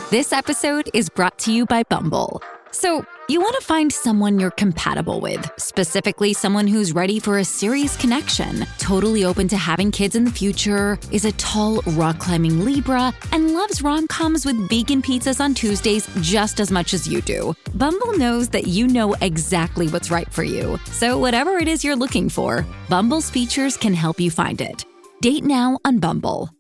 This episode is brought to you by Bumble. So, you want to find someone you're compatible with, specifically someone who's ready for a serious connection, totally open to having kids in the future, is a tall, rock-climbing Libra, and loves rom-coms with vegan pizzas on Tuesdays just as much as you do. Bumble knows that you know exactly what's right for you. So whatever it is you're looking for, Bumble's features can help you find it. Date now on Bumble.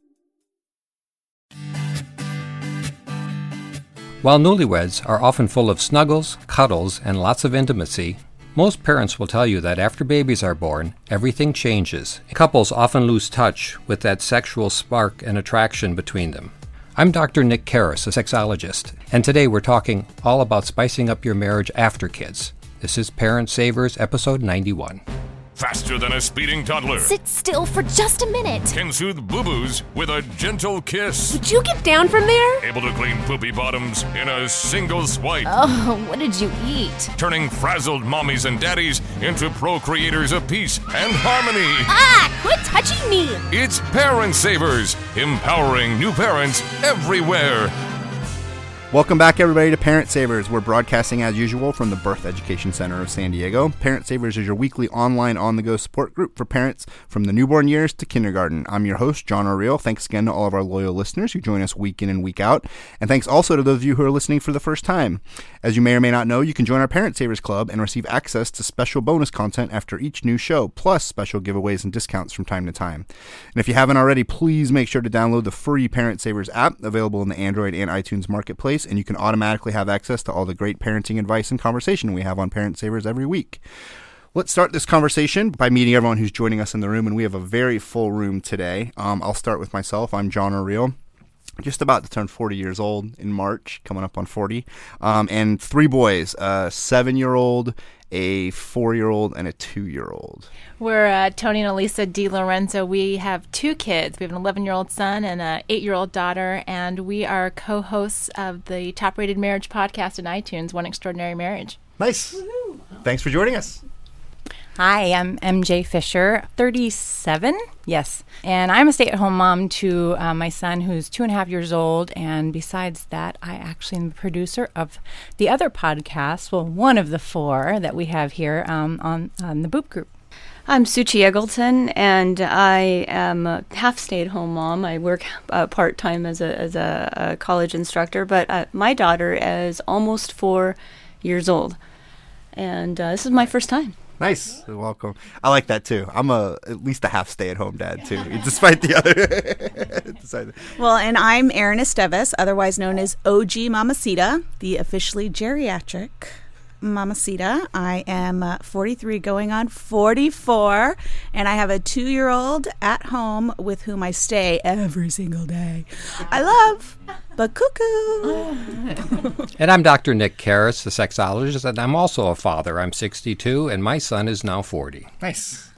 While newlyweds are often full of snuggles, cuddles, and lots of intimacy, most parents will tell you that after babies are born, everything changes. Couples often lose touch with that sexual spark and attraction between them. I'm Dr. Nick Karras, a sexologist, and today we're talking all about spicing up your marriage after kids. This is Parent Savers, episode 91. Faster than a speeding toddler. Sit still for just a minute. Can soothe boo-boos with a gentle kiss. Would you get down from there? Able to clean poopy bottoms in a single swipe. Oh, what did you eat? Turning frazzled mommies and daddies into procreators of peace and harmony. Ah, quit touching me. It's Parent Savers, empowering new parents everywhere. Welcome back, everybody, to Parent Savers. We're broadcasting as usual from the Birth Education Center of San Diego. Parent Savers is your weekly online on-the-go support group for parents from the newborn years to kindergarten. I'm your host, John O'Reilly. Thanks again to all of our loyal listeners who join us week in and week out. And thanks also to those of you who are listening for the first time. As you may or may not know, you can join our Parent Savers Club and receive access to special bonus content after each new show, plus special giveaways and discounts from time to time. And if you haven't already, please make sure to download the free Parent Savers app available in the Android and iTunes marketplace, and you can automatically have access to all the great parenting advice and conversation we have on Parent Savers every week. Let's start this conversation by meeting everyone who's joining us in the room, and we have a very full room today. I'll start with myself. I'm John O'Reilly, just about to turn 40 years old in March, coming up on 40, and three boys, a 7-year-old, a 4-year-old, and a 2-year-old. We're Tony and Elisa DiLorenzo. We have two kids. We have an 11-year-old son and an 8-year-old daughter, and we are co-hosts of the top-rated marriage podcast in iTunes, One Extraordinary Marriage. Nice. Woo-hoo. Thanks for joining us. Hi, I'm MJ Fisher, 37, yes. And I'm a stay-at-home mom to my son who's 2.5 years old. And besides that, I actually am the producer of the other podcast, well, one of the 4 that we have here on the Boop Group. I'm Suchi Eggleton, and I am a half stay-at-home mom. I work part-time as a college instructor, but my daughter is almost 4 years old. And this is my first time. Nice. Welcome. I like that, too. I'm at least a half stay-at-home dad, too, despite the other. Well, and I'm Erin Esteves, otherwise known as OG Mamacita, the officially geriatric Mamacita. I am 43 going on 44, and I have a 2-year-old at home with whom I stay every single day. I love, but cuckoo. And I'm Dr. Nick Karras, the sexologist, and I'm also a father. I'm 62, and my son is now 40. Nice.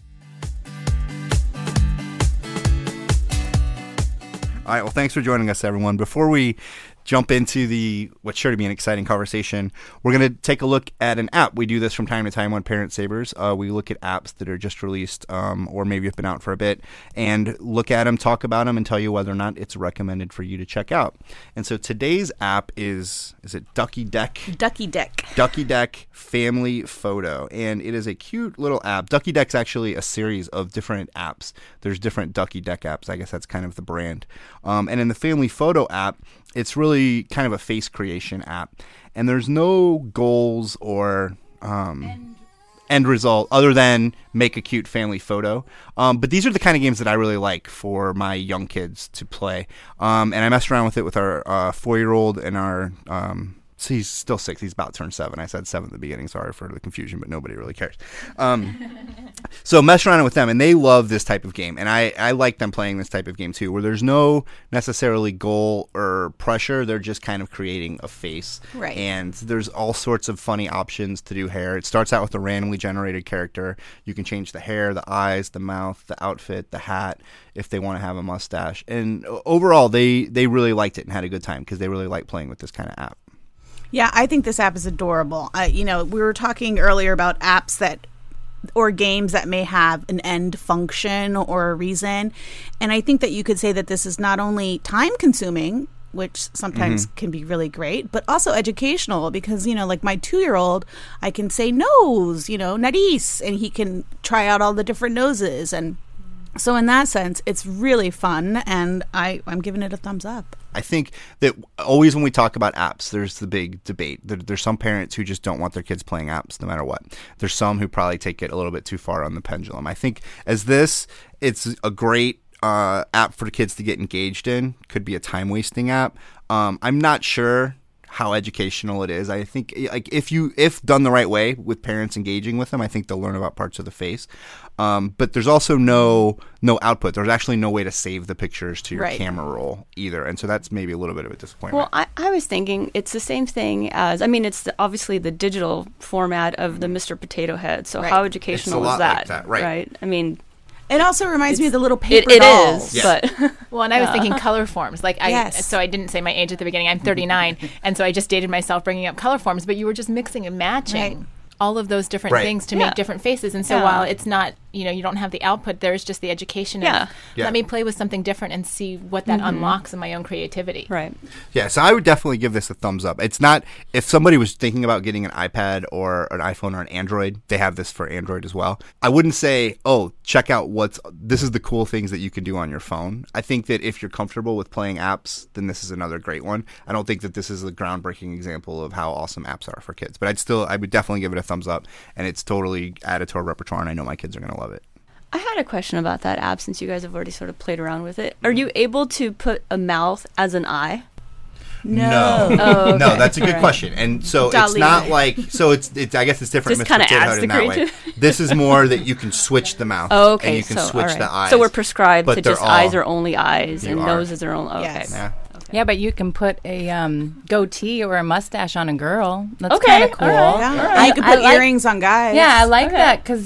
All right, well, thanks for joining us, everyone. Before we jump into what's sure to be an exciting conversation, we're going to take a look at an app. We do this from time to time on Parent Savers. We look at apps that are just released or maybe have been out for a bit and look at them, talk about them, and tell you whether or not it's recommended for you to check out. And so today's app is it Ducky Deck? Ducky Deck. Ducky Deck Family Photo. And it is a cute little app. Ducky Deck's actually a series of different apps. There's different Ducky Deck apps. I guess that's kind of the brand. And in the Family Photo app, it's really kind of a face creation app, and there's no goals or end result other than make a cute family photo. But these are the kind of games that I really like for my young kids to play. And I messed around with it with our 4-year-old and our So he's still 6. He's about to turn 7. I said 7 at the beginning. Sorry for the confusion, but nobody really cares. So mess around with them, and they love this type of game. And I like them playing this type of game, too, where there's no necessarily goal or pressure. They're just kind of creating a face. Right. And there's all sorts of funny options to do hair. It starts out with a randomly generated character. You can change the hair, the eyes, the mouth, the outfit, the hat, if they want to have a mustache. And overall, they really liked it and had a good time because they really like playing with this kind of app. Yeah, I think this app is adorable. We were talking earlier about apps that or games that may have an end function or a reason. And I think that you could say that this is not only time consuming which sometimes can be really great, but also educational because, like my 2-year-old, I can say nose, nariz, and he can try out all the different noses. And so in that sense, it's really fun, and I'm giving it a thumbs up. I think that always when we talk about apps, there's the big debate. There's some parents who just don't want their kids playing apps no matter what. There's some who probably take it a little bit too far on the pendulum. I think it's a great app for kids to get engaged in. Could be a time-wasting app. I'm not sure how educational it is. I think if done the right way with parents engaging with them, I think they'll learn about parts of the face. But there's also no output. There's actually no way to save the pictures to your camera roll either. And so that's maybe a little bit of a disappointment. Well, I was thinking it's the same thing as, it's obviously the digital format of the Mr. Potato Head. So how educational is that? Like that, right? It also reminds me of the little paper dolls. It is, but well, and I was thinking color forms. So I didn't say my age at the beginning. I'm 39, and so I just dated myself bringing up color forms. But you were just mixing and matching all of those different things to make different faces. And so while it's not, you don't have the output, there's just the education of let me play with something different and see what that unlocks in my own creativity. Right. Yeah, so I would definitely give this a thumbs up. It's not, if somebody was thinking about getting an iPad or an iPhone or an Android, they have this for Android as well. I wouldn't say, check out this is the cool things that you can do on your phone. I think that if you're comfortable with playing apps, then this is another great one. I don't think that this is a groundbreaking example of how awesome apps are for kids, but I would definitely give it a thumbs up, and it's totally added to our repertoire, and I know my kids are going to love it. I had a question about that app since you guys have already sort of played around with it. Are you able to put a mouth as an eye? No. Oh, okay. No, that's a good question. And so it's not like, it's I guess it's different. Just kind of adds the creativity. This is more that you can switch the mouth. Oh, okay. And you can switch the eyes. So we're prescribed but to just eyes are only eyes and noses are only, okay. Yes. Yeah. Yeah, but you can put a goatee or a mustache on a girl. That's kind of cool. All right. You can put earrings on guys. Yeah, I like that because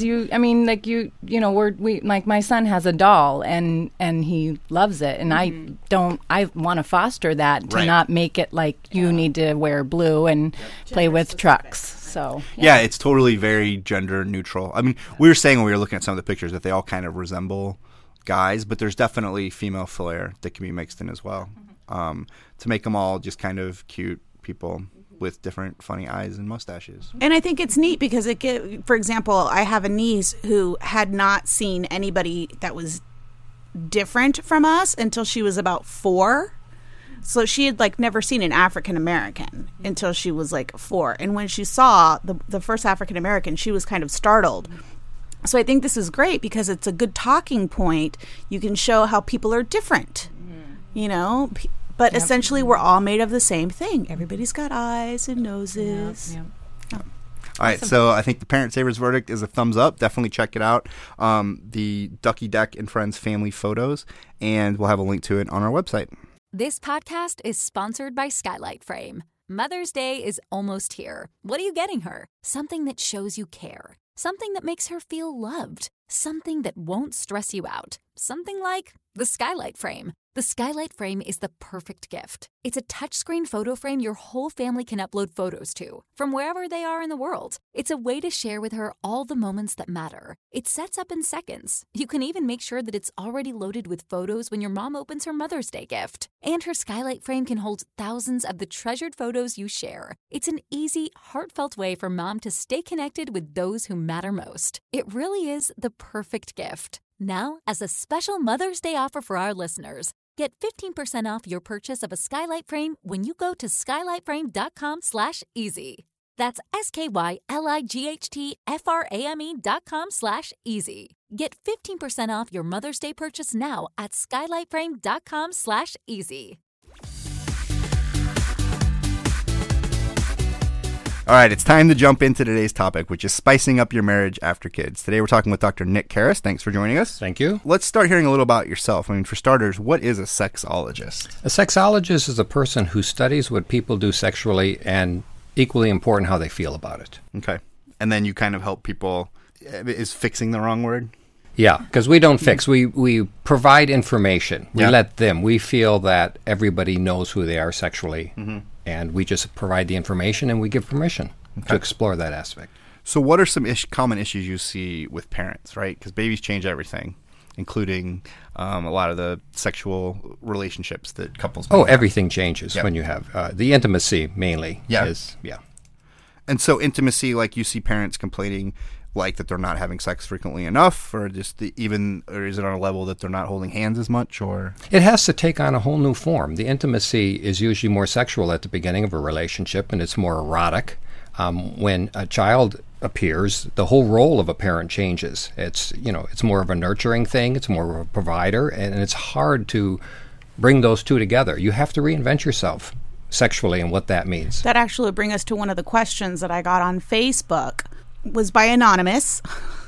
my son has a doll and he loves it, and I want to foster that to not make it like you need to wear blue and play with trucks. So yeah, it's totally very gender neutral. I mean, we were saying when we were looking at some of the pictures that they all kind of resemble guys, but there's definitely female flair that can be mixed in as well. To make them all just kind of cute people with different funny eyes and mustaches. And I think it's neat because for example, I have a niece who had not seen anybody that was different from us until she was about 4. So she had never seen an African American until she was 4. And when she saw the first African American, she was kind of startled. So I think this is great because it's a good talking point. You can show how people are different. But essentially we're all made of the same thing. Everybody's got eyes and noses. Yep. All right, so I think the Parent Savers verdict is a thumbs up. Definitely check it out. The Ducky Deck and Friends family photos, and we'll have a link to it on our website. This podcast is sponsored by Skylight Frame. Mother's Day is almost here. What are you getting her? Something that shows you care. Something that makes her feel loved. Something that won't stress you out. Something like the Skylight Frame. The Skylight Frame is the perfect gift. It's a touchscreen photo frame your whole family can upload photos to, from wherever they are in the world. It's a way to share with her all the moments that matter. It sets up in seconds. You can even make sure that it's already loaded with photos when your mom opens her Mother's Day gift. And her Skylight Frame can hold thousands of the treasured photos you share. It's an easy, heartfelt way for mom to stay connected with those who matter most. It really is the perfect gift. Now, as a special Mother's Day offer for our listeners, get 15% off your purchase of a Skylight Frame when you go to skylightframe.com/easy. That's SKYLIGHTFRAME.com/easy. Get 15% off your Mother's Day purchase now at skylightframe.com/easy. All right, it's time to jump into today's topic, which is spicing up your marriage after kids. Today we're talking with Dr. Nick Karras. Thanks for joining us. Thank you. Let's start hearing a little about yourself. I mean, for starters, what is a sexologist? A sexologist is a person who studies what people do sexually and, equally important, how they feel about it. Okay. And then you kind of help people. Is fixing the wrong word? Yeah, because we don't fix. We provide information. We let them. We feel that everybody knows who they are sexually. Mm-hmm. And we just provide the information and we give permission to explore that aspect. So what are some common issues you see with parents, right? Because babies change everything. including a lot of the sexual relationships that couples may have. Everything changes when you have the intimacy mainly. Yeah. Yeah. And so intimacy, like you see parents complaining like that they're not having sex frequently enough, or just or is it on a level that they're not holding hands as much, or? It has to take on a whole new form. The intimacy is usually more sexual at the beginning of a relationship, and it's more erotic. When a child appears, the whole role of a parent changes. It's more of a nurturing thing. It's more of a provider, and it's hard to bring those two together. You have to reinvent yourself sexually and what that means. That actually brings us to one of the questions that I got on Facebook. Was by Anonymous.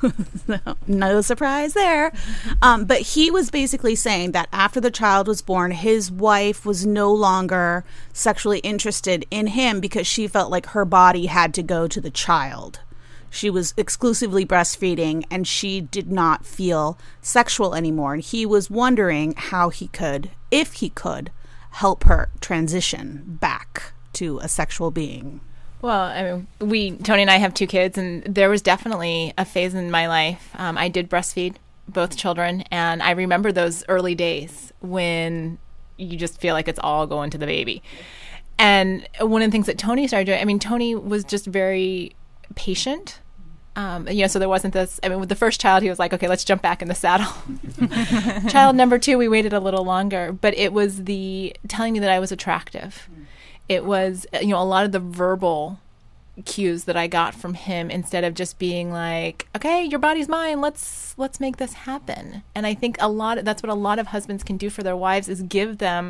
No surprise there. But he was basically saying that after the child was born, his wife was no longer sexually interested in him because she felt like her body had to go to the child. She was exclusively breastfeeding and she did not feel sexual anymore. And he was wondering how he could, if he could, help her transition back to a sexual being. Well, I mean, Tony and I have 2 kids, and there was definitely a phase in my life. I did breastfeed both children, and I remember those early days when you just feel like it's all going to the baby. And one of the things that Tony started doing, Tony was just very patient. So there wasn't this, with the first child, he was like, okay, let's jump back in the saddle. Child number 2, we waited a little longer, but it was the telling me that I was attractive. It was, a lot of the verbal cues that I got from him instead of just being like, okay, your body's mine. Let's make this happen. And I think that's what a lot of husbands can do for their wives is give them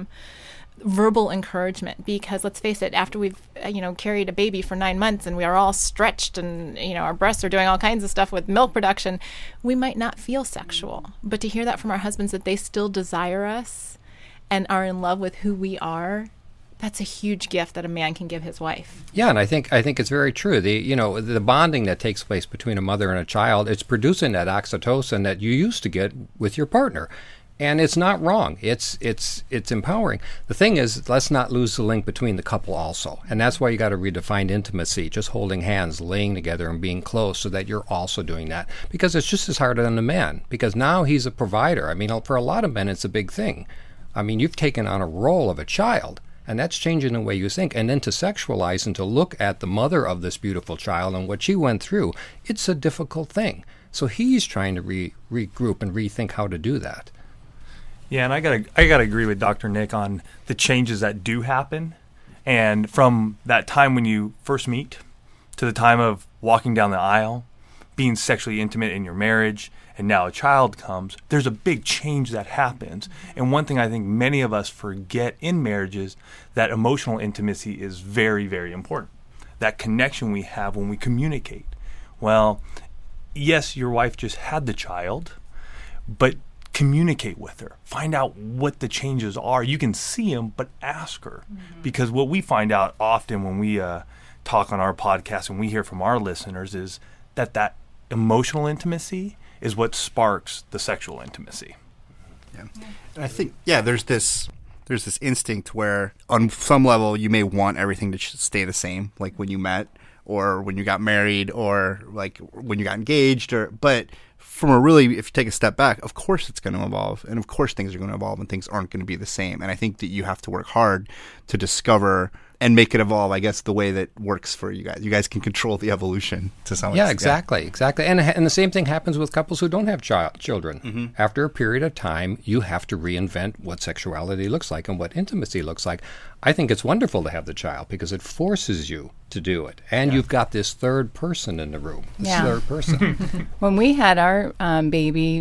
verbal encouragement, because let's face it, after we've, carried a baby for 9 months and we are all stretched and, our breasts are doing all kinds of stuff with milk production, we might not feel sexual. But to hear that from our husbands that they still desire us and are in love with who we are, that's a huge gift that a man can give his wife. Yeah, and I think it's very true. The bonding that takes place between a mother and a child, it's producing that oxytocin that you used to get with your partner. And it's not wrong. It's empowering. The thing is, let's not lose the link between the couple also. And that's why you got to redefine intimacy, just holding hands, laying together and being close so that you're also doing that. Because it's just as hard on the man, because now he's a provider. For a lot of men, it's a big thing. You've taken on a role of a child. And that's changing the way you think. And then to sexualize and to look at the mother of this beautiful child and what she went through, it's a difficult thing. So he's trying to regroup and rethink how to do that. Yeah, and I gotta agree with Dr. Nick on the changes that do happen. And from that time when you first meet to the time of walking down the aisle, being sexually intimate in your marriage, and now a child comes, there's a big change that happens. And one thing I think many of us forget in marriages, that emotional intimacy is very, very important. That connection we have when we communicate. Well, yes, your wife just had the child, but communicate with her. Find out what the changes are. You can see them, but ask her. Mm-hmm. Because what we find out often when we talk on our podcast and we hear from our listeners is that emotional intimacy is what sparks the sexual intimacy. Yeah. And I think, there's this instinct where on some level you may want everything to stay the same, like when you met or when you got married or like when you got engaged, but from if you take a step back, of course it's going to evolve, and of course things are going to evolve and things aren't going to be the same. And I think that you have to work hard to discover and make it evolve, I guess, the way that works for you guys. You guys can control the evolution to some extent. Yeah, exactly. And the same thing happens with couples who don't have children. Mm-hmm. After a period of time, you have to reinvent what sexuality looks like and what intimacy looks like. I think it's wonderful to have the child because it forces you to do it. And you've got this third person in the room, third person. When we had our baby,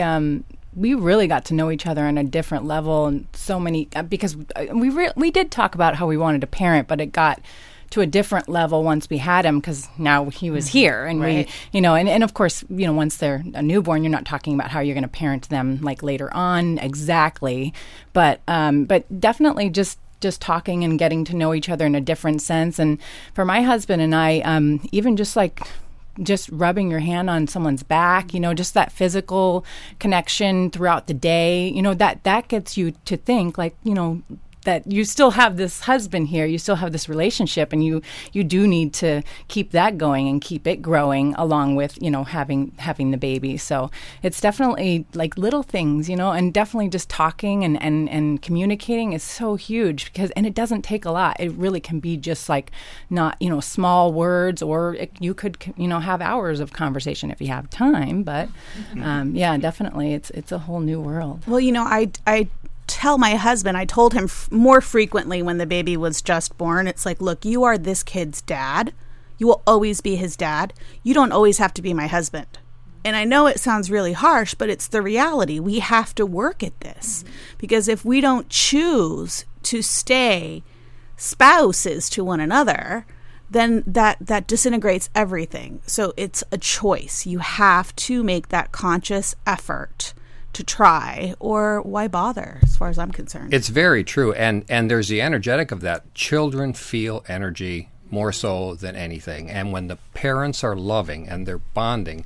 we really got to know each other on a different level, and so many because we did talk about how we wanted to parent, but it got to a different level once we had him because now he was here, and right. we, and of course, once they're a newborn, you're not talking about how you're going to parent them like later on exactly, but definitely just talking and getting to know each other in a different sense, and for my husband and I, even just rubbing your hand on someone's back, just that physical connection throughout the day, that gets you to think like, that you still have this husband here, you still have this relationship, and you do need to keep that going and keep it growing along with, having the baby. So it's definitely like little things, and definitely just talking and communicating is so huge and it doesn't take a lot. It really can be just like not, small words, or you could, have hours of conversation if you have time. But yeah, definitely it's a whole new world. Well, I tell my husband, I told him more frequently when the baby was just born, it's like, look, you are this kid's dad. You will always be his dad. You don't always have to be my husband. And I know it sounds really harsh, but it's the reality. We have to work at this because if we don't choose to stay spouses to one another, then that disintegrates everything. So it's a choice. You have to make that conscious effort to try, or why bother, as far as I'm concerned. It's very true. And there's the energetic of that. Children feel energy more so than anything. And when the parents are loving and they're bonding,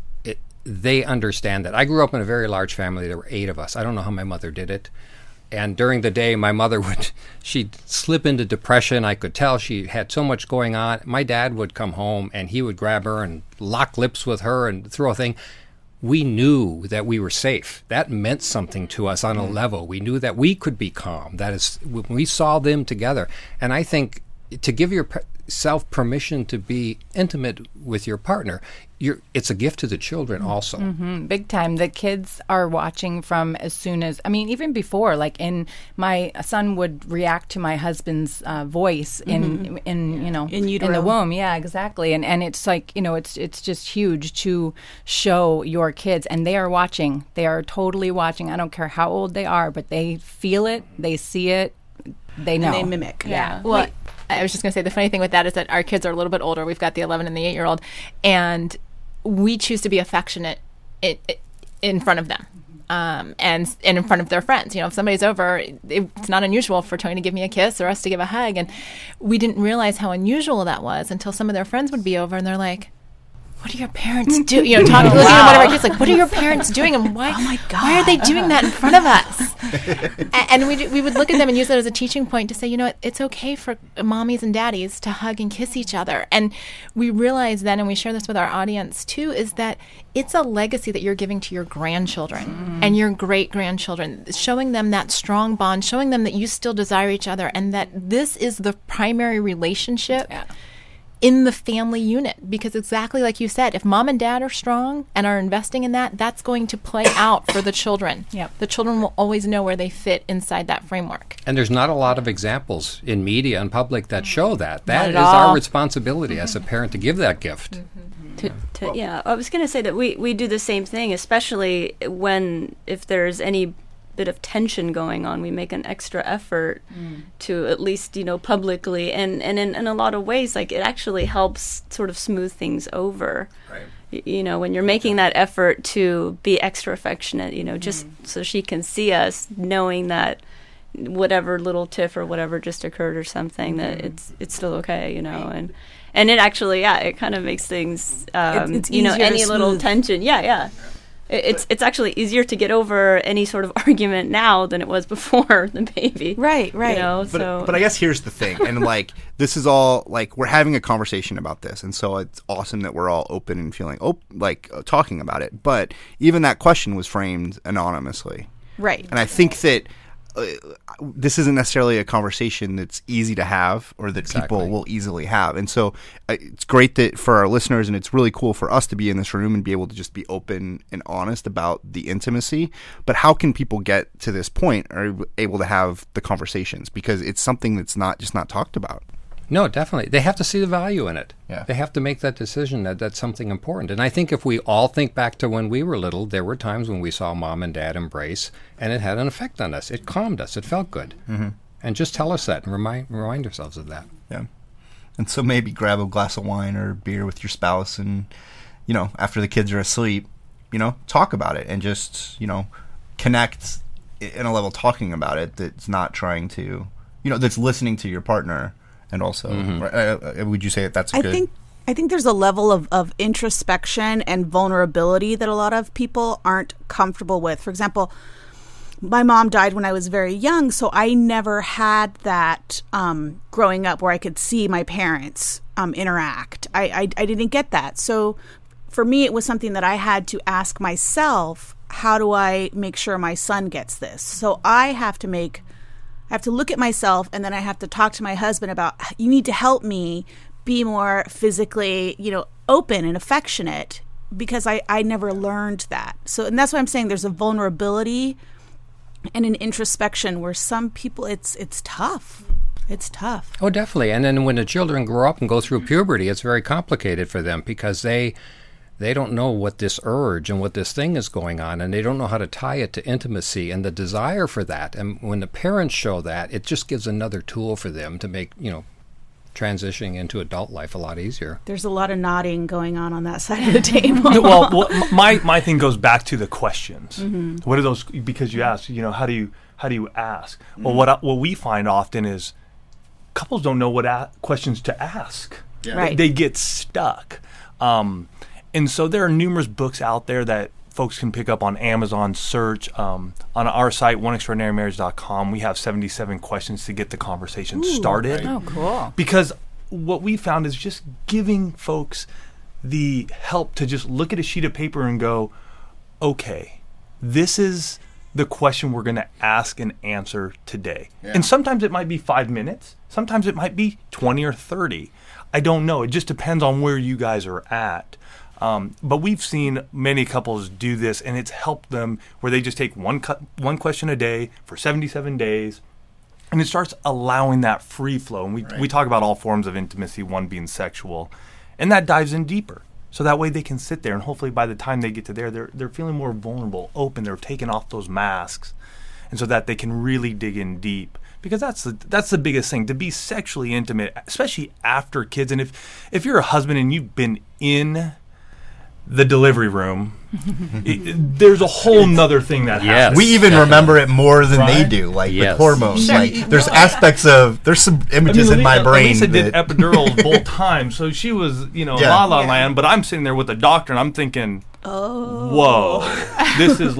they understand that. I grew up in a very large family. There were 8 of us. I don't know how my mother did it. And during the day, my mother she'd slip into depression. I could tell she had so much going on. My dad would come home and he would grab her and lock lips with her and throw a thing. We knew that we were safe. That meant something to us on a level. We knew that we could be calm. That is, when we saw them together. And I think to give yourself permission to be intimate with your partner, it's a gift to the children also. Mm-hmm. Big time. The kids are watching from as soon as, even before, my son would react to my husband's voice in utero. in the womb. Yeah, exactly. And it's like, it's just huge to show your kids, and they are watching. They are totally watching. I don't care how old they are, but they feel it, they see it, they know. And they mimic. Yeah. Well, I was just going to say, the funny thing with that is that our kids are a little bit older. We've got the 11 and the 8-year-old, and we choose to be affectionate in front of them, and in front of their friends. If somebody's over, it's not unusual for Tony to give me a kiss or us to give a hug. And we didn't realize how unusual that was until some of their friends would be over, and they're like, what are your parents doing? Looking at one of our kids like, what are your parents doing? And why? Oh my God! Why are they doing that in front of us? And we would look at them and use that as a teaching point to say, it's okay for mommies and daddies to hug and kiss each other. And we realize then, and we share this with our audience too, is that it's a legacy that you're giving to your grandchildren and your great-grandchildren, showing them that strong bond, showing them that you still desire each other, and that this is the primary relationship. Yeah. In the family unit, because exactly like you said, if mom and dad are strong and are investing in that, that's going to play out for the children. Yep. The children will always know where they fit inside that framework. And there's not a lot of examples in media and public that show that. That is our responsibility as a parent to give that gift. Yeah, I was going to say that we do the same thing, especially if there's any bit of tension going on, we make an extra effort to at least publicly and in a lot of ways, like, it actually helps sort of smooth things over. Right. When you're making that effort to be extra affectionate, just so she can see us, knowing that whatever little tiff or whatever just occurred or something, that it's still okay, and it actually, it kind of makes things it's any little tension, It's actually easier to get over any sort of argument now than it was before the baby. Right. But I guess here's the thing, and this is all we're having a conversation about this, and so it's awesome that we're all open and feeling talking about it. But even that question was framed anonymously, right? And I think that this isn't necessarily a conversation that's easy to have or that people will easily have. And so it's great that for our listeners, and it's really cool for us to be in this room and be able to just be open and honest about the intimacy. But how can people get to this point, or able to have the conversations? Because it's something that's not talked about. No, definitely. They have to see the value in it. Yeah. They have to make that decision that that's something important. And I think if we all think back to when we were little, there were times when we saw mom and dad embrace, and it had an effect on us. It calmed us. It felt good. Mm-hmm. And just tell us that and remind ourselves of that. Yeah. And so maybe grab a glass of wine or beer with your spouse and, after the kids are asleep, talk about it and just, connect in a level talking about it that's not trying to, that's listening to your partner. And also, would you say that that's good? I think there's a level of introspection and vulnerability that a lot of people aren't comfortable with. For example, my mom died when I was very young, so I never had that growing up where I could see my parents interact. I didn't get that. So for me, it was something that I had to ask myself, how do I make sure my son gets this? So I have to look at myself, and then I have to talk to my husband about, you need to help me be more physically, open and affectionate, because I never learned that. So, and that's why I'm saying there's a vulnerability and an introspection where some people, it's tough. It's tough. Oh, definitely. And then when the children grow up and go through puberty, it's very complicated for them because they don't know what this urge and what this thing is going on, and they don't know how to tie it to intimacy and the desire for that. And when the parents show that, it just gives another tool for them to make, transitioning into adult life a lot easier. There's a lot of nodding going on that side of the table. well, my thing goes back to the questions. Mm-hmm. What are those? Because you asked, how do you ask? Mm-hmm. Well, what we find often is couples don't know what questions to ask. Yeah. Right. They get stuck. And so there are numerous books out there that folks can pick up on Amazon search. On our site, oneextraordinarymarriage.com, we have 77 questions to get the conversation started. Oh, cool. Because what we found is just giving folks the help to just look at a sheet of paper and go, okay, this is the question we're going to ask and answer today. Yeah. And sometimes it might be 5 minutes. Sometimes it might be 20 or 30. I don't know. It just depends on where you guys are at. But we've seen many couples do this, and it's helped them where they just take one question a day for 77 days, and it starts allowing that free flow. And we talk about all forms of intimacy, one being sexual, and that dives in deeper. So that way they can sit there, and hopefully by the time they get to there, they're feeling more vulnerable, open. They're taking off those masks, and so that they can really dig in deep. Because that's the biggest thing, to be sexually intimate, especially after kids. And if you're a husband and you've been in the delivery room, there's a whole nother thing that happens. We even remember it more than they do, like with hormones. Sure. Like there's aspects of, there's some images in my brain. Lisa did epidurals both times, so she was, la la land, but I'm sitting there with the doctor and I'm thinking, whoa, this is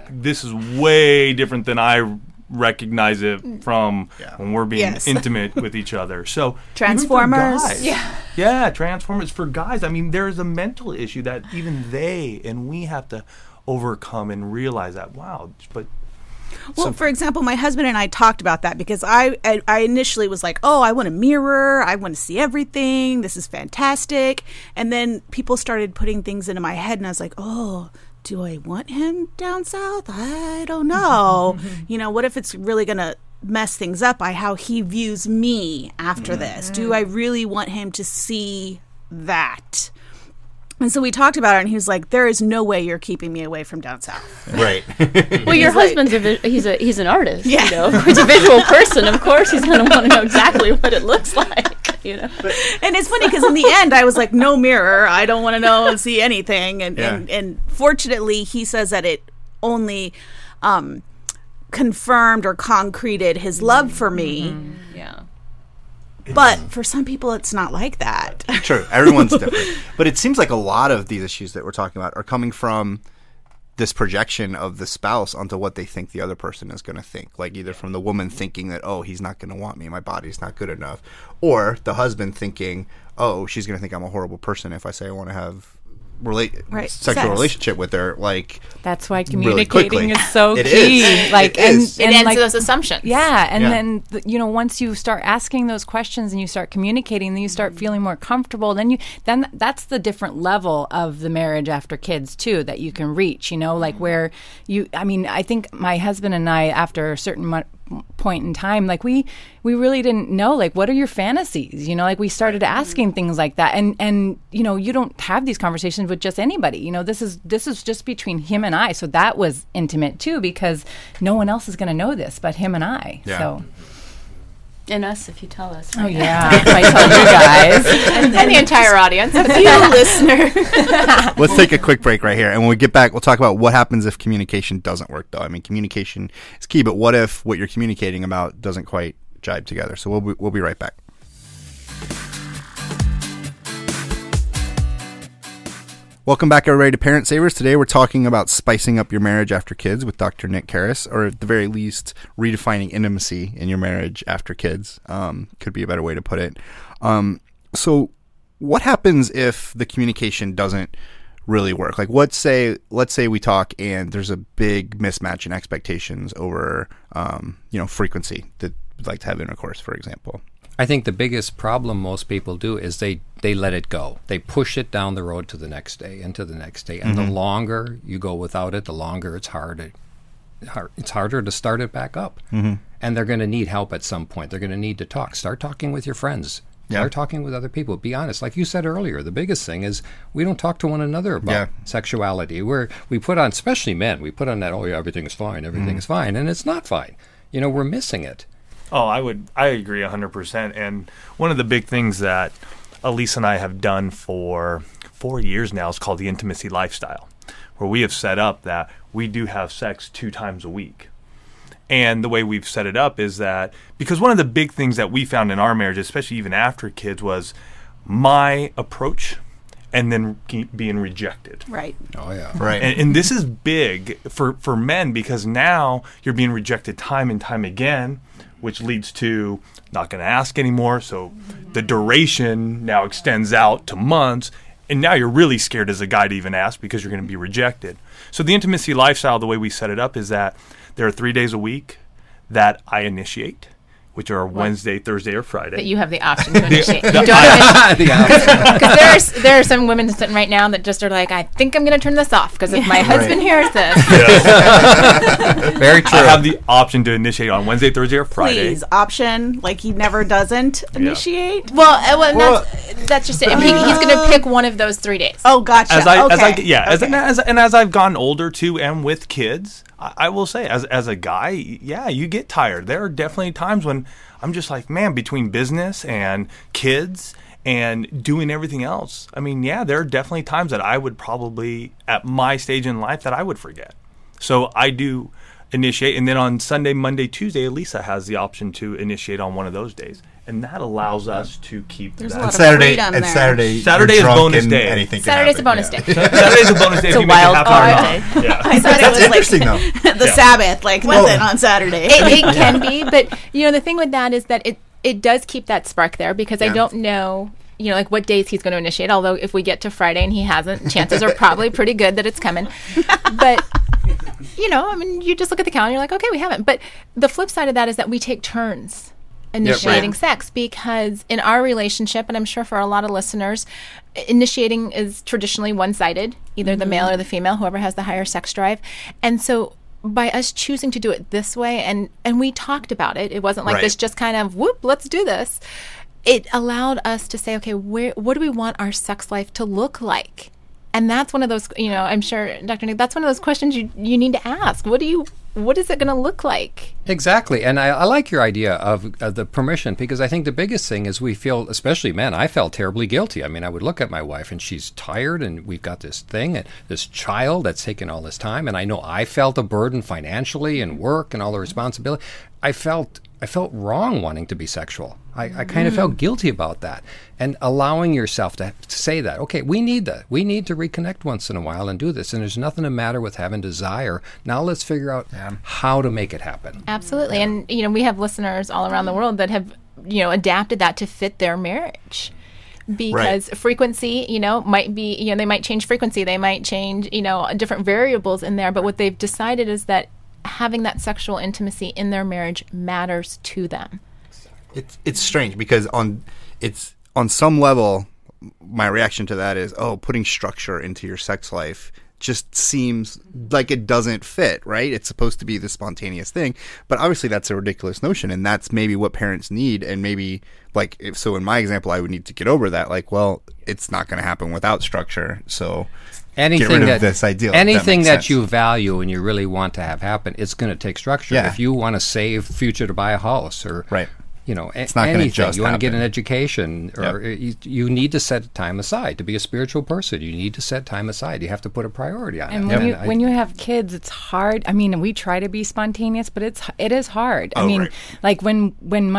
way different than I recognize it from when we're being intimate with each other. So Transformers. Transformers for guys. I mean, there's a mental issue that even they and we have to overcome and realize that, but for example, my husband and I talked about that because I initially was like, I want a mirror. I want to see everything. This is fantastic. And then people started putting things into my head and I was like, do I want him down south? I don't know. What if it's really going to mess things up by how he views me after this? Do I really want him to see that? And so we talked about it, and he was like, there is no way you're keeping me away from down south. Right. Well, your husband's he's an artist. Yeah. He's a visual person. Of course he's going to want to know exactly what it looks like. And it's funny because in the end I was like, no mirror. I don't want to know and see anything. And fortunately he says that it only confirmed or concreted his love for me. Mm-hmm. Yeah. But for some people, it's not like that. True. Everyone's different. But it seems like a lot of these issues that we're talking about are coming from this projection of the spouse onto what they think the other person is going to think. Like either from the woman thinking that, he's not going to want me, my body's not good enough. Or the husband thinking, she's going to think I'm a horrible person if I say I want to have sexual relationship with her. Like that's why communicating really is so it key. Is. Like it is. It ends those assumptions. Yeah, and then once you start asking those questions and you start communicating, then you start feeling more comfortable. Then that's the different level of the marriage after kids too that you can reach. Like where I think my husband and I, after a certain point in time, like we really didn't know, like, what are your fantasies? Like we started asking things like that, and you don't have these conversations with just anybody. This is just between him and I. So that was intimate too, because no one else is going to know this but him and I. Yeah. So. And us, if you tell us. Right? Oh, yeah. If I tell you guys. and the entire audience. A few listeners. Let's take a quick break right here. And when we get back, we'll talk about what happens if communication doesn't work, though. I mean, communication is key, but what if what you're communicating about doesn't quite jibe together? So we'll be right back. Welcome back, everybody, to Parent Savers. Today we're talking about spicing up your marriage after kids with Dr. Nick Karras, or at the very least, redefining intimacy in your marriage after kids. Could be a better way to put it. So what happens if the communication doesn't really work? Like, let's say we talk and there's a big mismatch in expectations over, frequency that we'd like to have intercourse, for example. I think the biggest problem most people do is they let it go. They push it down the road to the next day and to the next day. And the longer you go without it, the longer it's harder to start it back up. And they're going to need help at some point. They're going to need to talk. Start talking with your friends. Start talking with other people. Be honest. Like you said earlier, the biggest thing is we don't talk to one another about sexuality. We put on, especially men, we put on that, oh yeah, everything is fine, and it's not fine. We're missing it. Oh, I agree 100%. And one of the big things that Elisa and I have done for 4 years now is called the intimacy lifestyle, where we have set up that we do have sex 2 times a week. And the way we've set it up is that, because one of the big things that we found in our marriage, especially even after kids, was my approach and then being rejected. Right. Oh, yeah. Right. And this is big for men, because now you're being rejected time and time again, which leads to not going to ask anymore. So the duration now extends out to months. And now you're really scared as a guy to even ask because you're going to be rejected. So the intimacy lifestyle, the way we set it up is that there are 3 days a week that I initiate, which are Wednesday, Thursday, or Friday. That you have the option to initiate. Because there are some women sitting right now that just are like, I think I'm going to turn this off because if my husband hears this. Very true. I have the option to initiate on Wednesday, Thursday, or Friday. Please, option, like he never doesn't initiate? Well, that's just it. I mean, he's going to pick one of those 3 days. Oh, gotcha. As I've gotten older too, and with kids, I will say, as a guy, you get tired. There are definitely times when I'm just like, man, between business and kids and doing everything else, I mean, there are definitely times that I would probably, at my stage in life, that I would forget. So I do initiate, and then on Sunday, Monday, Tuesday, Elisa has the option to initiate on one of those days. And that allows us to keep There's that. a lot of freedom there. Saturday is bonus day. Saturday's a bonus day. Saturday's a bonus day. It's a wild card day. That's interesting, though. The Sabbath, nothing on Saturday. It can be, but the thing with that is that it does keep that spark there, because I don't know, what days he's going to initiate. Although if we get to Friday and he hasn't, chances are probably pretty good that it's coming. But you just look at the calendar, you're like, okay, we haven't. But the flip side of that is that we take turns initiating sex, because in our relationship, and I'm sure for a lot of listeners, initiating is traditionally one-sided, either the male or the female, whoever has the higher sex drive. And so by us choosing to do it this way, and we talked about it, it wasn't like this just kind of, whoop, let's do this. It allowed us to say, okay, what do we want our sex life to look like? And that's one of those, I'm sure, Dr. Nick, that's one of those questions you need to ask. What is it going to look like? Exactly. And I like your idea of the permission, because I think the biggest thing is we feel, especially men, I felt terribly guilty. I mean, I would look at my wife and she's tired and we've got this thing, and this child that's taken all this time. And I know I felt a burden financially and work and all the responsibility. I felt wrong wanting to be sexual. I kind of felt guilty about that. And allowing yourself to say that, okay, we need that. We need to reconnect once in a while and do this. And there's nothing the matter with having desire. Now let's figure out how to make it happen. Absolutely. And, we have listeners all around the world that have, adapted that to fit their marriage. Because frequency, might be, they might change frequency. They might change, different variables in there. But what they've decided is that having that sexual intimacy in their marriage matters to them. It's strange, because on some level, my reaction to that is, putting structure into your sex life just seems like it doesn't fit, right? It's supposed to be the spontaneous thing, but obviously that's a ridiculous notion, and that's maybe what parents need. And maybe, so in my example, I would need to get over that. It's not going to happen without structure, so get rid of this ideal. Anything that you value and you really want to have happen, it's going to take structure. If you want to save future to buy a house, or it's not anything. Just you want to get happen. an education, or you need to set time aside to be a spiritual person. You need to set time aside. You have to put a priority on and it. when you have kids, it's hard. I mean, we try to be spontaneous, but it is hard. I mean, like when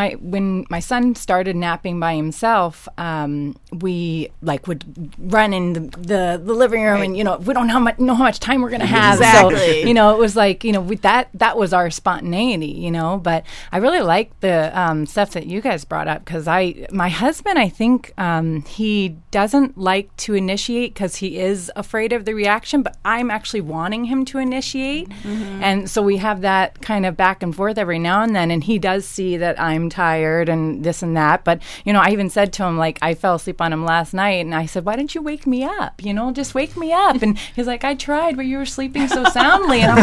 my son started napping by himself, we would run in the living room, and we don't know how much time we're going to have. Exactly. So it was like that was our spontaneity. But I really like the stuff that you guys brought up, because my husband, I think he doesn't like to initiate because he is afraid of the reaction, but I'm actually wanting him to initiate. And so we have that kind of back and forth every now and then, and he does see that I'm tired and this and that. But I even said to him, like, I fell asleep on him last night, and I said, why didn't you wake me up? Just wake me up. And he's like, I tried, but you were sleeping so soundly. And I'm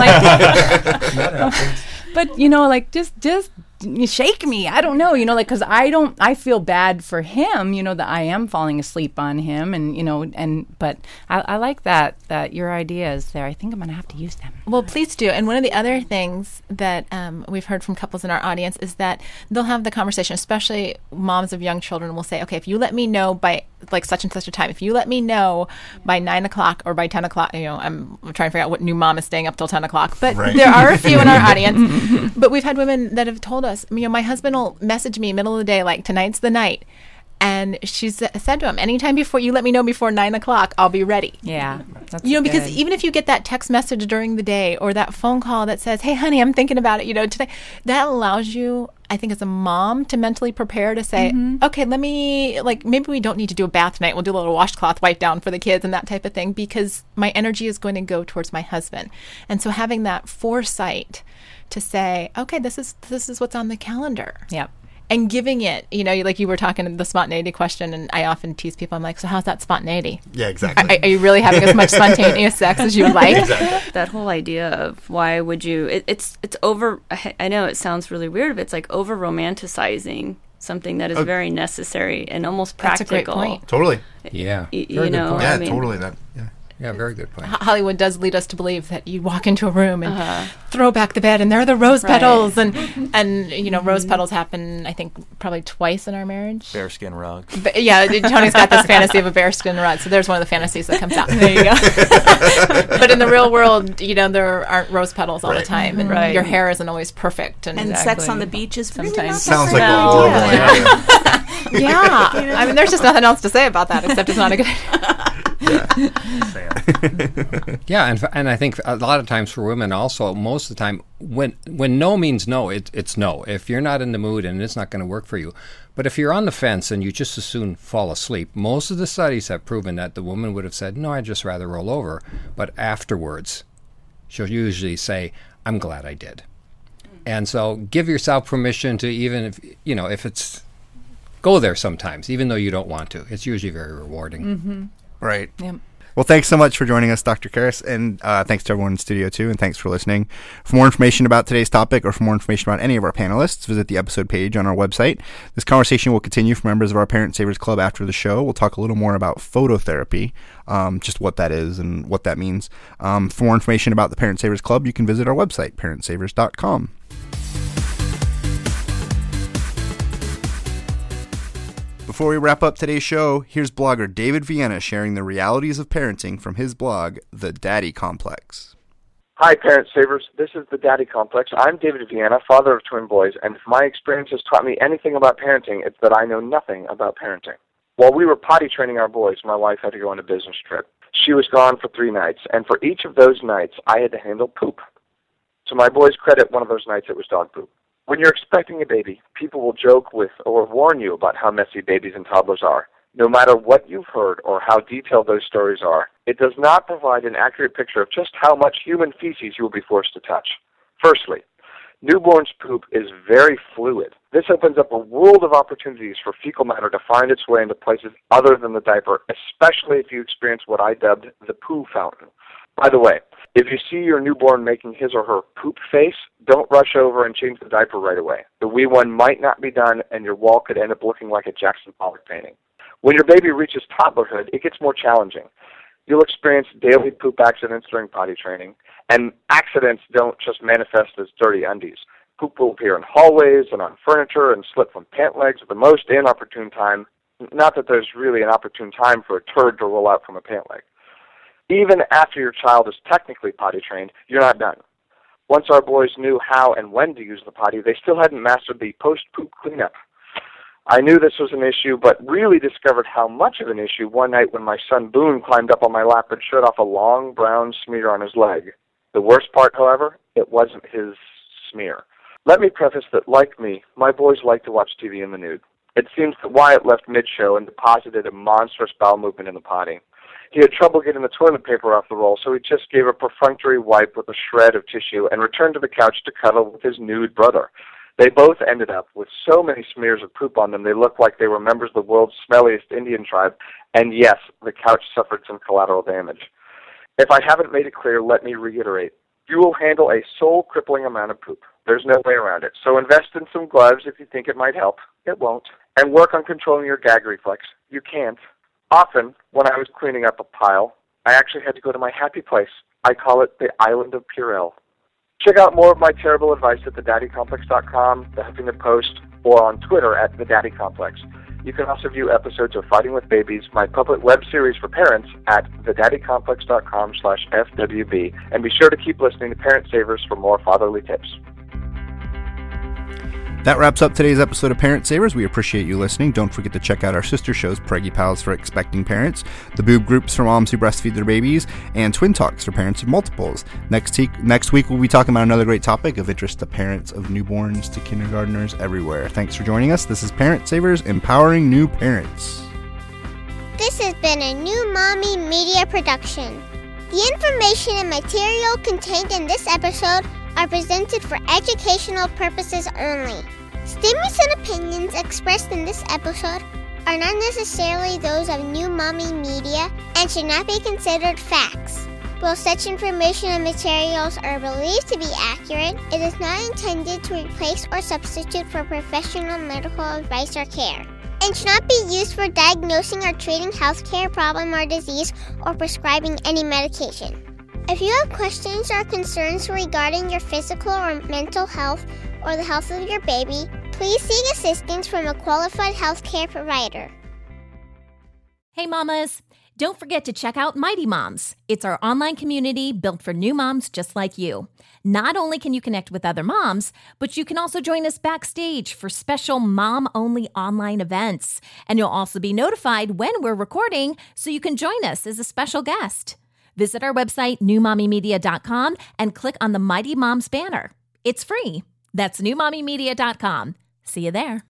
like, but just you shake me. I don't know, because I feel bad for him, that I am falling asleep on him, and but I like that your idea is there. I think I'm going to have to use them. Well, please do. And one of the other things that we've heard from couples in our audience is that they'll have the conversation, especially moms of young children will say, okay, if you let me know by such and such a time, if you let me know by 9 o'clock or by 10 o'clock, I'm trying to figure out what new mom is staying up till 10 o'clock. But there are a few in our audience. But we've had women that have told us, my husband will message me middle of the day, like, tonight's the night. And she's said to him, anytime before you let me know before 9 o'clock, I'll be ready. Yeah. That's because good. even if you get that text message during the day or that phone call that says, hey, honey, I'm thinking about it, today, that allows you, I think, as a mom to mentally prepare to say, okay, let me, maybe we don't need to do a bath tonight. We'll do a little washcloth wipe down for the kids and that type of thing, because my energy is going to go towards my husband. And so having that foresight to say, okay, this is what's on the calendar. Yep. And giving it, like you were talking the spontaneity question, and I often tease people, I'm like, so how's that spontaneity? Yeah, exactly. Are you really having as much spontaneous sex as you would like? Exactly. That whole idea of why would you, it's over, I know it sounds really weird, but it's like over romanticizing something that is very necessary and almost practical. That's a great point. Totally. Yeah. Very good point. Yeah, totally. Yeah, very good point. Hollywood does lead us to believe that you walk into a room and throw back the bed and there are the rose petals, and rose petals happen, I think, probably twice in our marriage. Bearskin rug. Yeah, Tony's got this fantasy of a bearskin rug, so there's one of the fantasies that comes out. There you go. But in the real world, there aren't rose petals all the time, and your hair isn't always perfect. And sex on the beach is sometimes sounds like a horrible idea. Yeah, I mean, there's just nothing else to say about that except it's not a good idea. Yeah, and I think a lot of times for women also, most of the time, when no means no, it's no. If you're not in the mood and it's not going to work for you. But if you're on the fence and you just as soon fall asleep, most of the studies have proven that the woman would have said, no, I'd just rather roll over. But afterwards, she'll usually say, I'm glad I did. And so give yourself permission to, even if it's, go there sometimes, even though you don't want to. It's usually very rewarding. Mm-hmm. Right. Yep. Well, thanks so much for joining us, Dr. Karras, and thanks to everyone in studio, too, and thanks for listening. For more information about today's topic or for more information about any of our panelists, visit the episode page on our website. This conversation will continue for members of our Parent Savers Club after the show. We'll talk a little more about phototherapy, just what that is and what that means. For more information about the Parent Savers Club, you can visit our website, parentsavers.com. Before we wrap up today's show, here's blogger David Vienna sharing the realities of parenting from his blog, The Daddy Complex. Hi, Parent Savers. This is The Daddy Complex. I'm David Vienna, father of twin boys, and if my experience has taught me anything about parenting, it's that I know nothing about parenting. While we were potty training our boys, my wife had to go on a business trip. She was gone for 3 nights, and for each of those nights, I had to handle poop. To my boys' credit, one of those nights it was dog poop. When you're expecting a baby, people will joke with or warn you about how messy babies and toddlers are. No matter what you've heard or how detailed those stories are, it does not provide an accurate picture of just how much human feces you will be forced to touch. Firstly, newborns' poop is very fluid. This opens up a world of opportunities for fecal matter to find its way into places other than the diaper, especially if you experience what I dubbed the poo fountain. By the way, if you see your newborn making his or her poop face, don't rush over and change the diaper right away. The wee one might not be done, and your wall could end up looking like a Jackson Pollock painting. When your baby reaches toddlerhood, it gets more challenging. You'll experience daily poop accidents during potty training, and accidents don't just manifest as dirty undies. Poop will appear in hallways and on furniture and slip from pant legs at the most inopportune time. Not that there's really an opportune time for a turd to roll out from a pant leg. Even after your child is technically potty trained, you're not done. Once our boys knew how and when to use the potty, they still hadn't mastered the post-poop cleanup. I knew this was an issue, but really discovered how much of an issue one night when my son Boone climbed up on my lap and showed off a long brown smear on his leg. The worst part, however, it wasn't his smear. Let me preface that, like me, my boys like to watch TV in the nude. It seems that Wyatt left mid-show and deposited a monstrous bowel movement in the potty. He had trouble getting the toilet paper off the roll, so he just gave a perfunctory wipe with a shred of tissue and returned to the couch to cuddle with his nude brother. They both ended up with so many smears of poop on them they looked like they were members of the world's smelliest Indian tribe, and yes, the couch suffered some collateral damage. If I haven't made it clear, let me reiterate. You will handle a soul-crippling amount of poop. There's no way around it. So invest in some gloves if you think it might help. It won't. And work on controlling your gag reflex. You can't. Often, when I was cleaning up a pile, I actually had to go to my happy place. I call it the Island of Purell. Check out more of my terrible advice at thedaddycomplex.com, the Huffington Post, or on Twitter at thedaddycomplex. You can also view episodes of Fighting with Babies, my puppet web series for parents, at thedaddycomplex.com/FWB. And be sure to keep listening to Parent Savers for more fatherly tips. That wraps up today's episode of Parent Savers. We appreciate you listening. Don't forget to check out our sister shows, Preggy Pals for expecting parents, the Boob Groups for moms who breastfeed their babies, and Twin Talks for parents of multiples. Next week, we'll be talking about another great topic of interest to parents of newborns to kindergartners everywhere. Thanks for joining us. This is Parent Savers, empowering new parents. This has been a New Mommy Media production. The information and material contained in this episode are presented for educational purposes only. Statements and opinions expressed in this episode are not necessarily those of New Mommy Media and should not be considered facts. While such information and materials are believed to be accurate, it is not intended to replace or substitute for professional medical advice or care, and should not be used for diagnosing or treating healthcare problem or disease or prescribing any medication. If you have questions or concerns regarding your physical or mental health or the health of your baby, please seek assistance from a qualified healthcare provider. Hey mamas, don't forget to check out Mighty Moms. It's our online community built for new moms just like you. Not only can you connect with other moms, but you can also join us backstage for special mom-only online events. And you'll also be notified when we're recording so you can join us as a special guest. Visit our website, newmommymedia.com, and click on the Mighty Moms banner. It's free. That's newmommymedia.com. See you there.